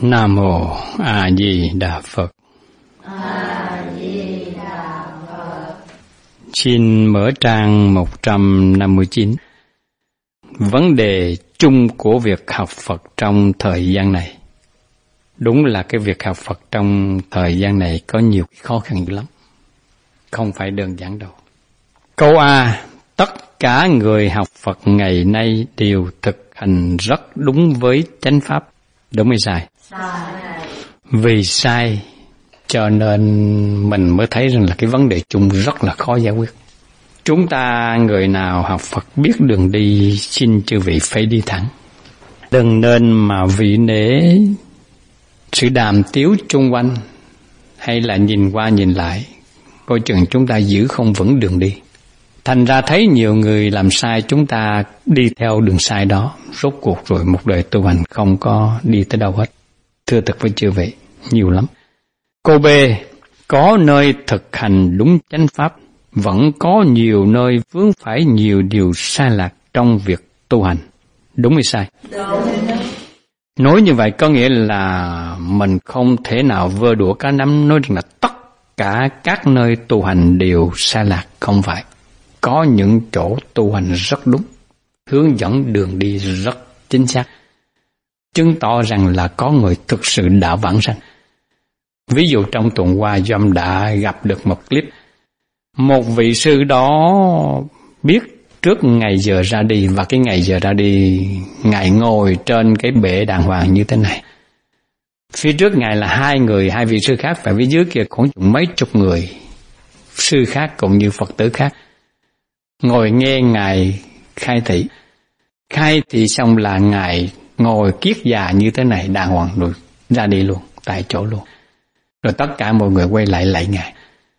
Nam Mô A Di Đà Phật. A Di Đà Phật. Xin mở trang 159. Vấn đề chung của việc học Phật trong thời gian này. Đúng là cái việc học Phật trong thời gian này có nhiều khó khăn dữ lắm. Không phải đơn giản đâu. Câu A. Tất cả người học Phật ngày nay đều thực hành rất đúng với chánh pháp. Đúng hay sai? Sai. Vì sai cho nên mình mới thấy rằng là cái vấn đề chung rất là khó giải quyết. Chúng ta người nào học Phật biết đường đi, xin chư vị phải đi thẳng. Đừng nên mà vì nể sự đàm tiếu chung quanh hay là nhìn qua nhìn lại, coi chừng chúng ta giữ không vững đường đi. Thành ra thấy nhiều người làm sai, chúng ta đi theo đường sai đó, rốt cuộc rồi một đời tu hành không có đi tới đâu hết. Thưa thật với chư vị, nhiều lắm. Câu B. Có nơi thực hành đúng chánh pháp, vẫn có nhiều nơi vướng phải nhiều điều sai lạc trong việc tu hành. Đúng hay sai? Đúng. Nói như vậy có nghĩa là mình không thể nào vơ đũa cá nắm nói rằng là tất cả các nơi tu hành đều sai lạc, không phải. Có những chỗ tu hành rất đúng, hướng dẫn đường đi rất chính xác, chứng tỏ rằng là có người thực sự đã vãng sanh. Ví dụ trong tuần qua Dâm đã gặp được một clip, một vị sư đó biết trước ngày giờ ra đi, và cái ngày giờ ra đi Ngài ngồi trên cái bệ đàng hoàng như thế này. Phía trước Ngài là hai vị sư khác, và phía dưới kia khoảng mấy chục người sư khác cũng như Phật tử khác ngồi nghe Ngài khai thị. Khai thị xong là Ngài ngồi kiết già như thế này đàng hoàng rồi ra đi luôn, tại chỗ luôn. Rồi tất cả mọi người quay lại lạy Ngài.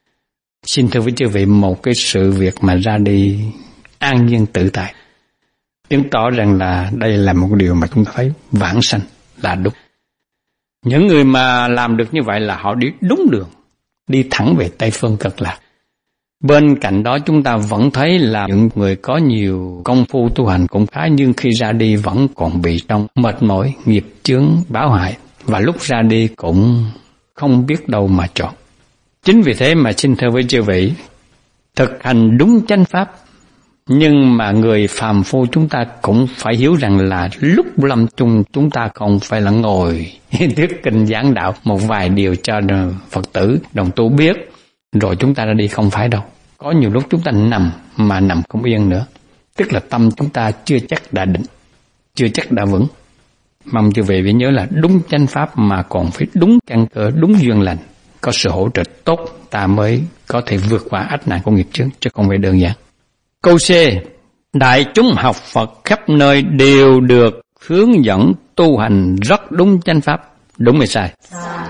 Xin thưa với chư vị, một cái sự việc mà ra đi an nhiên tự tại, chứng tỏ rằng là đây là một điều mà chúng ta thấy vãng sanh là đúng. Những người mà làm được như vậy là họ đi đúng đường, đi thẳng về Tây Phương Cực Lạc. Bên cạnh đó chúng ta vẫn thấy là những người có nhiều công phu tu hành cũng khá, nhưng khi ra đi vẫn còn bị trong mệt mỏi, nghiệp chướng, báo hại, và lúc ra đi cũng không biết đâu mà chọn. Chính vì thế mà xin thưa với chư vị, thực hành đúng chánh pháp, nhưng mà người phàm phu chúng ta cũng phải hiểu rằng là lúc lâm chung chúng ta không phải là ngồi thuyết kinh giảng đạo một vài điều cho Phật tử đồng tu biết rồi chúng ta ra đi, không phải đâu. Có nhiều lúc chúng ta nằm mà nằm không yên nữa, tức là tâm chúng ta chưa chắc đã định, chưa chắc đã vững. Mong chư vị phải nhớ là đúng chánh pháp mà còn phải đúng căn cơ, đúng duyên lành, có sự hỗ trợ tốt ta mới có thể vượt qua ách nạn của nghiệp chướng, chứ không phải đơn giản. Câu C. Đại chúng học Phật khắp nơi đều được hướng dẫn tu hành rất đúng chánh pháp. Đúng hay sai? Sai.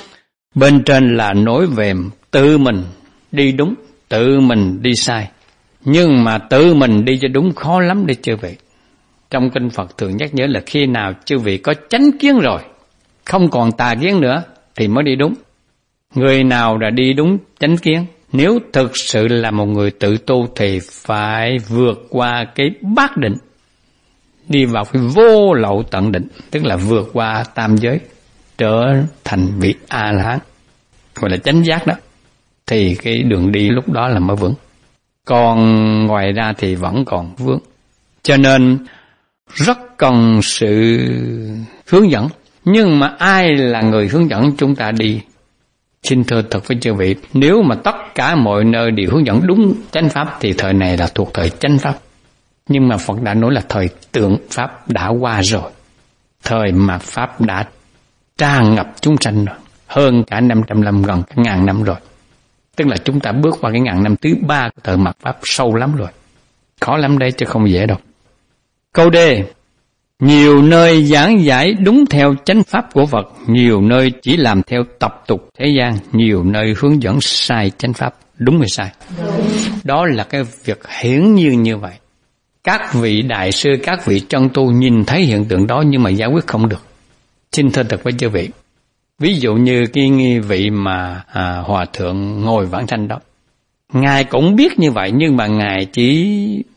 Bên trên là nói về tự mình đi đúng, tự mình đi sai. Nhưng mà tự mình đi cho đúng khó lắm để chư vị. Trong kinh Phật thường nhắc nhớ là khi nào chư vị có chánh kiến rồi, không còn tà kiến nữa, thì mới đi đúng. Người nào đã đi đúng chánh kiến, nếu thực sự là một người tự tu thì phải vượt qua cái bát định, đi vào cái vô lậu tận định, tức là vượt qua tam giới, trở thành vị A-la-hán, gọi là chánh giác đó, thì cái đường đi lúc đó là mới vững. Còn ngoài ra thì vẫn còn vướng. Cho nên rất cần sự hướng dẫn. Nhưng mà ai là người hướng dẫn chúng ta đi? Xin thưa thật với chư vị, nếu mà tất cả mọi nơi đều hướng dẫn đúng chánh pháp thì thời này là thuộc thời chánh pháp. Nhưng mà Phật đã nói là thời tượng pháp đã qua rồi. Thời mạt pháp đã tràn ngập chúng sanh rồi, hơn cả 500 năm, gần cả 1000 năm rồi. Tức là chúng ta bước qua cái 1000 năm thứ 3 của thời mạt pháp sâu lắm rồi. Khó lắm đấy chứ không dễ đâu. Câu D. Nhiều nơi giảng giải đúng theo chánh pháp của Phật, nhiều nơi chỉ làm theo tập tục thế gian, nhiều nơi hướng dẫn sai chánh pháp. Đúng hay sai? Đúng. Đó là cái việc hiển nhiên như vậy. Các vị đại sư, các vị chân tu nhìn thấy hiện tượng đó nhưng mà giải quyết không được. Xin thưa thật với chư vị, ví dụ như cái vị mà hòa thượng ngồi vãng sanh đó, Ngài cũng biết như vậy nhưng mà Ngài chỉ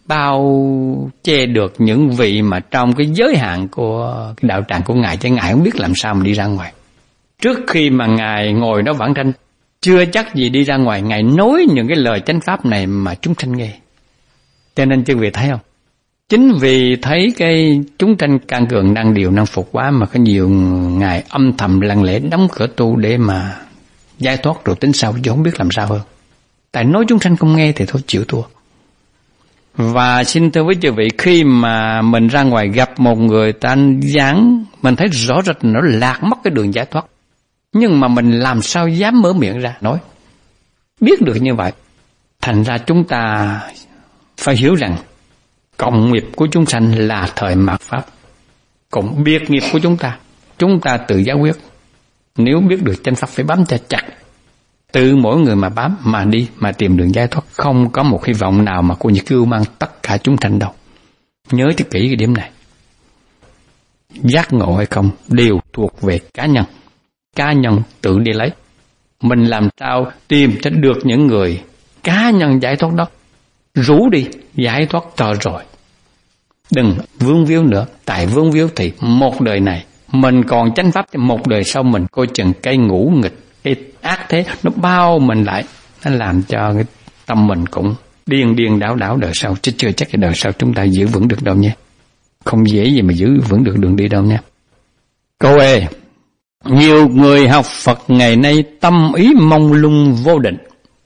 bao che được những vị mà trong cái giới hạn của cái đạo tràng của Ngài, chứ Ngài không biết làm sao mà đi ra ngoài. Trước khi mà Ngài ngồi đó vãng sanh, chưa chắc gì đi ra ngoài, Ngài nói những cái lời chánh pháp này mà chúng sanh nghe. Cho nên chư vị thấy không? Chính vì thấy cái chúng sanh can cường năng điều năng phục quá mà có nhiều Ngài âm thầm lặng lẽ đóng cửa tu để mà giải thoát rồi tính sau, chứ không biết làm sao hơn. Tại nói chúng sanh không nghe thì thôi chịu thua. Và xin thưa với chư vị, khi mà mình ra ngoài gặp một người ta giảng, mình thấy rõ rệt nó lạc mất cái đường giải thoát. Nhưng mà mình làm sao dám mở miệng ra nói. Biết được như vậy, thành ra chúng ta phải hiểu rằng cộng nghiệp của chúng sanh là thời mạt pháp. Còn biệt nghiệp của chúng ta tự giải quyết. Nếu biết được chánh pháp phải bám cho chặt. Tự mỗi người mà bám, mà đi, mà tìm đường giải thoát. Không có một hy vọng nào mà cô như cưu mang tất cả chúng sanh đâu. Nhớ cho kỹ cái điểm này. Giác ngộ hay không đều thuộc về cá nhân. Cá nhân tự đi lấy. Mình làm sao tìm cho được những người cá nhân giải thoát đó. Rủ đi, giải thoát cho rồi. Đừng vương víu nữa. Tại vương víu thì một đời này mình còn chánh pháp, một đời sau mình coi chừng cây ngũ nghịch, cái ác thế nó bao mình lại, nó làm cho cái tâm mình cũng điên đảo đời sau, chứ chưa chắc cái đời sau chúng ta giữ vững được đâu nha. Không dễ gì mà giữ vững được đường đi đâu nha. Câu E. Nhiều người học Phật ngày nay tâm ý mông lung vô định,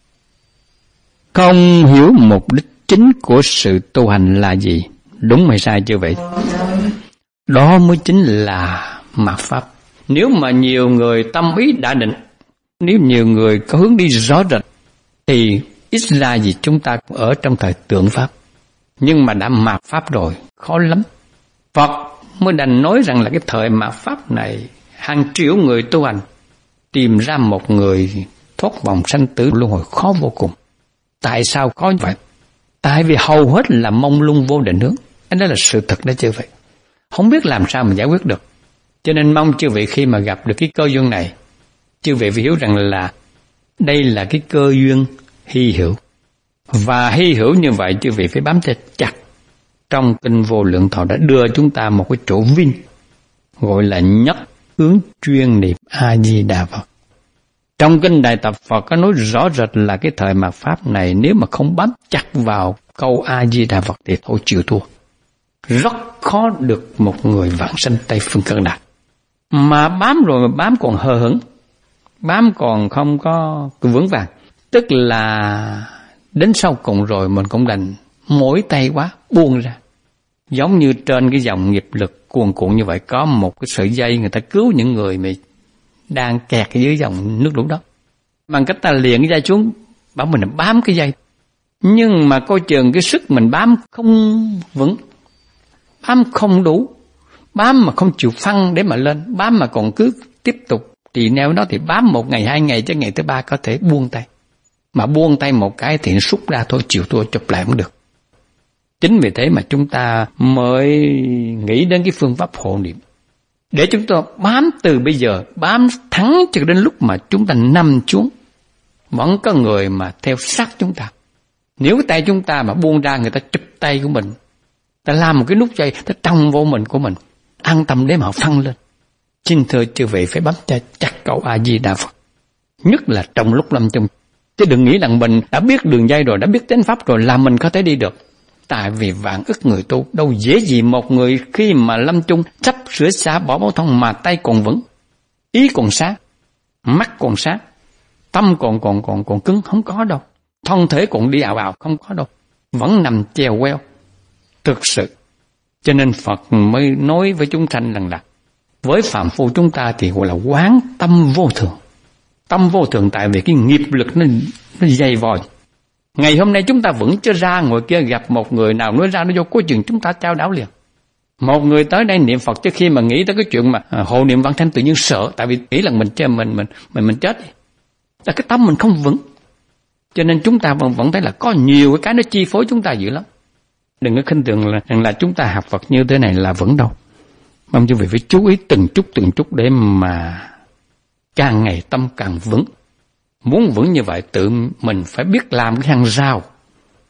không hiểu mục đích chính của sự tu hành là gì. Đúng hay sai chưa vậy? Đó mới chính là mạt pháp. Nếu mà nhiều người tâm ý đã định, nếu nhiều người có hướng đi rõ rệt, thì ít ra gì chúng ta cũng ở trong thời tượng pháp. Nhưng mà đã mạt pháp rồi, khó lắm. Phật mới đành nói rằng là cái thời mạt pháp này, hàng triệu người tu hành tìm ra một người thoát vòng sanh tử luân hồi khó vô cùng. Tại sao khó như vậy? Tại vì hầu hết là mông lung vô định hướng. Đó là sự thật đó chư vị. Không biết làm sao mà giải quyết được. Cho nên mong chư vị khi mà gặp được cái cơ duyên này, chư vị phải hiểu rằng là đây là cái cơ duyên hy hữu. Và hy hữu như vậy chư vị phải bám cho chặt. Trong kinh Vô Lượng Thọ đã đưa chúng ta một cái chỗ vinh, gọi là nhất hướng chuyên niệm A-di-đà Phật. Trong kinh Đại Tập Phật có nói rõ rệt là cái thời mạt pháp này nếu mà không bám chặt vào câu A-di-đà Phật thì thôi chịu thua. Rất khó được một người vãng sanh Tây Phương Cực Lạc. Mà bám rồi mà bám còn hờ hững, bám còn không có vững vàng, tức là đến sau cùng rồi mình cũng đành mỏi tay quá buông ra. Giống như trên cái dòng nghiệp lực cuồn cuộn như vậy, có một cái sợi dây người ta cứu những người mà đang kẹt dưới dòng nước lũ đó, bằng cách ta liền cái dây xuống, bảo mình bám cái dây. Nhưng mà coi chừng cái sức mình bám không vững, bám không đủ, bám mà không chịu phăng để mà lên, bám mà còn cứ tiếp tục trì neo đó thì bám một ngày, 2 ngày, chứ ngày thứ 3 có thể buông tay. Mà buông tay một cái thì nó xúc ra thôi, chịu thua chụp lại cũng được. Chính vì thế mà chúng ta mới nghĩ đến cái phương pháp hộ niệm. Để chúng ta bám từ bây giờ, bám thắng cho đến lúc mà chúng ta nằm xuống. Vẫn có người mà theo sát chúng ta. Nếu cái tay chúng ta mà buông ra, người ta chụp tay của mình, ta làm một cái nút dây, ta trong vô mình của mình, an tâm để mà họ phăng lên. Xin thưa chư vị phải bám chặt câu A-di-đà Phật. Nhất là trong lúc lâm chung. Chứ đừng nghĩ rằng mình đã biết đường dây rồi, đã biết chánh pháp rồi là mình có thể đi được. Tại vì vạn ức người tu, đâu dễ gì một người khi mà lâm chung sắp sửa xa bỏ báo thông mà tay còn vững, ý còn sáng, mắt còn sáng, tâm còn cứng, không có đâu. Thân thể còn đi ào, không có đâu. Vẫn nằm chèo queo. Thực sự. Cho nên Phật mới nói với chúng sanh rằng là với phàm phu chúng ta thì gọi là quán tâm vô thường. Tâm vô thường tại vì cái nghiệp lực nó dày vòi. Ngày hôm nay chúng ta vẫn chưa ra, ngoài kia gặp một người nào nói ra nó vô cuối chừng chúng ta trao đảo liền. Một người tới đây niệm Phật trước khi mà nghĩ tới cái chuyện mà hộ niệm vãng sanh tự nhiên sợ, tại vì nghĩ là mình chết. Là cái tâm mình không vững. Cho nên chúng ta vẫn thấy là có nhiều cái nó chi phối chúng ta dữ lắm. Đừng có khinh thường là chúng ta học Phật như thế này là vững đâu. Mong quý vị phải chú ý từng chút để mà càng ngày tâm càng vững. Muốn vững như vậy tự mình phải biết làm cái hàng rào.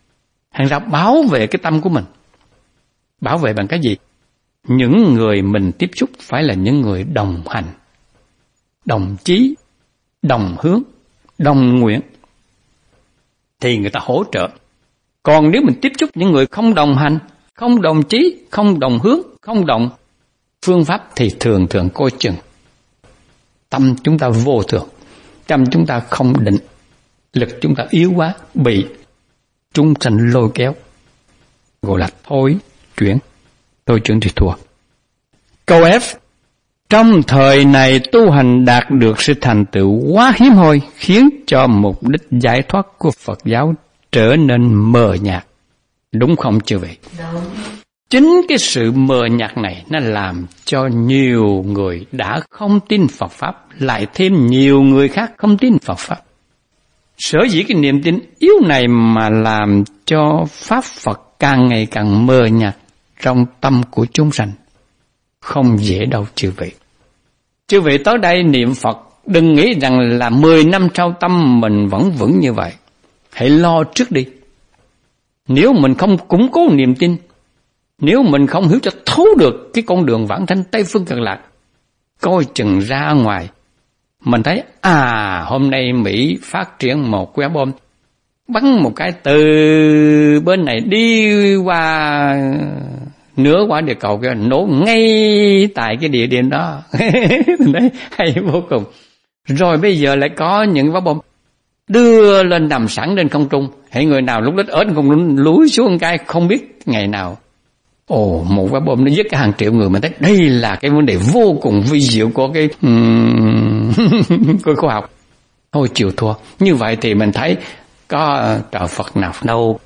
Thành ra bảo vệ cái tâm của mình. Bảo vệ bằng cái gì? Những người mình tiếp xúc phải là những người đồng hành, đồng chí, đồng hướng, đồng nguyện, thì người ta hỗ trợ. Còn nếu mình tiếp xúc những người không đồng hành, không đồng chí, không đồng hướng, không đồng phương pháp, thì thường thường coi chừng tâm chúng ta vô thường, tâm chúng ta không định, lực chúng ta yếu quá, bị chúng sanh lôi kéo, gọi là thôi chuyển thì thua. Câu F: trong thời này tu hành đạt được sự thành tựu quá hiếm hoi, khiến cho mục đích giải thoát của Phật giáo trở nên mờ nhạt. Đúng không chư vị? Đúng. Chính cái sự mờ nhạt này nó làm cho nhiều người đã không tin Phật Pháp, lại thêm nhiều người khác không tin Phật Pháp. Sở dĩ cái niềm tin yếu này mà làm cho Pháp Phật càng ngày càng mờ nhạt trong tâm của chúng sanh. Không dễ đâu chư vị. Chư vị tới đây niệm Phật, đừng nghĩ rằng là 10 năm sau tâm mình vẫn vững như vậy. Hãy lo trước đi. Nếu mình không củng cố niềm tin, nếu mình không hiểu cho thấu được cái con đường vãng sanh Tây Phương Cực Lạc, coi chừng ra ngoài mình thấy hôm nay Mỹ phát triển một quả bom, bắn một cái từ bên này đi qua nửa quả địa cầu kia, nổ ngay tại cái địa điểm đó. Đấy, hay vô cùng. Rồi bây giờ lại có những quả bom đưa lên nằm sẵn trên không trung, hãy người nào lúc đó ở trên không trung lúi xuống cái không biết ngày nào. Một quả bom nó giết cả hàng triệu người. Mình thấy đây là cái vấn đề vô cùng vi diệu của cái của khoa học. Thôi chịu thua. Như vậy thì mình thấy có trời Phật nào đâu,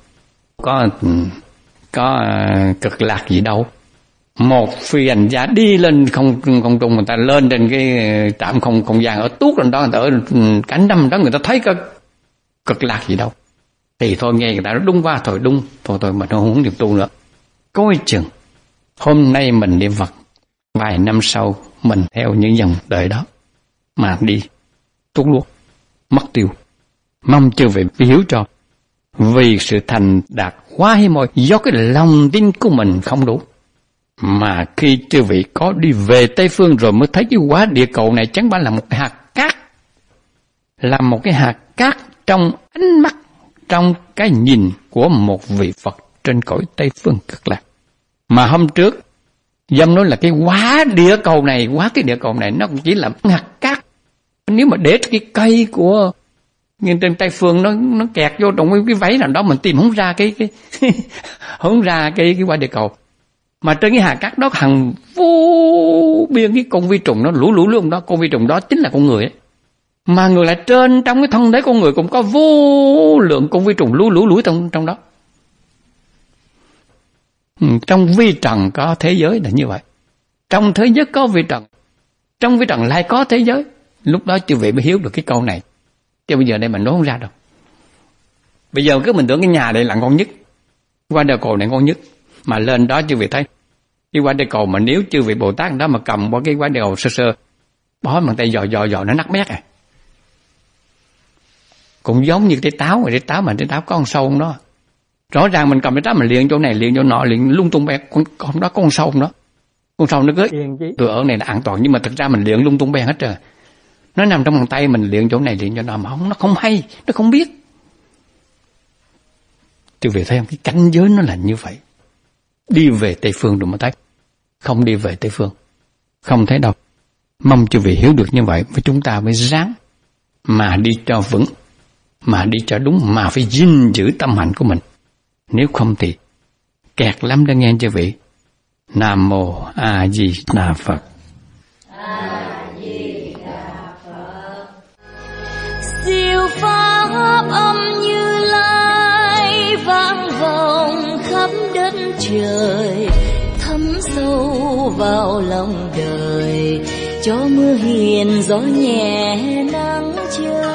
có cực lạc gì đâu. Một phi hành gia đi lên không trung, người ta lên trên cái trạm không gian ở tuốt lên đó, người ta ở cả năm đó, người ta thấy có cực lạc gì đâu. Thì thôi nghe người ta nói đúng qua, thôi đúng, thôi mình không niệm tu nữa. Coi chừng hôm nay mình niệm Phật, vài năm sau mình theo những dòng đời đó mà đi tuốt luôn, mất tiêu. Mong chư vị hiểu cho, vì sự thành đạt quá hiếm hoi, do cái lòng tin của mình không đủ. Mà khi chư vị có đi về Tây Phương rồi mới thấy cái quả địa cầu này chẳng phải là một cái hạt cát, là một cái hạt cát trong ánh mắt, trong cái nhìn của một vị Phật trên cõi Tây Phương Cực Lạc. Mà hôm trước dâm nói là cái quả địa cầu này, cái địa cầu này nó cũng chỉ là hạt cát. Nếu mà để cái cây của nhưng trên Tây Phương nó kẹt vô trong cái váy nào đó, mình tìm không ra cái không ra cái quả địa cầu. Mà trên cái hạt cát đó hàng vô biên cái con vi trùng nó lũ luôn đó, con vi trùng đó chính là con người ấy. Mà người lại trên trong cái thân thể con người cũng có vô lượng con vi trùng lũ trong đó. Trong vi trần có thế giới là như vậy. Trong thế giới có vi trần, trong vi trần lại có thế giới. Lúc đó chư vị mới hiểu được cái câu này. Chứ bây giờ đây mình nói không ra đâu. Bây giờ cứ mình tưởng cái nhà đây là con nhất, quả địa cầu này con nhất. Mà lên đó chư vị thấy cái quả địa cầu mà nếu chư vị Bồ Tát đó mà cầm qua cái quả địa cầu sơ bó bằng tay dò nó nát bét à. Cũng giống như trái táo mà trái táo có con sâu trong đó. Rõ ràng mình cầm trái táo mình liền chỗ này liền chỗ nọ liền lung tung bét, con đó có con sâu trong đó. Con sâu nó cứ từ ở này là an toàn, nhưng mà thực ra mình liền lung tung bét hết rồi. Nó nằm trong bàn tay mình liền chỗ này liền chỗ nọ mà nó không hay, nó không biết. Chư vị thấy không? Cái cảnh giới nó là như vậy. Đi về Tây Phương rồi mới thấy. Không đi về Tây Phương không thấy đâu. Mong chư vị hiểu được như vậy, với chúng ta mới ráng mà đi cho vững, mà đi cho đúng, mà phải gìn giữ tâm hạnh của mình. Nếu không thì kẹt lắm đó nghe chư vị. Nam Mô A Di Đà Phật. A Di Đà Phật. Siêu pháp âm Như Lai vang vọng khắp đất trời, thấm sâu vào lòng đời, cho mưa hiền gió nhẹ nắng trời.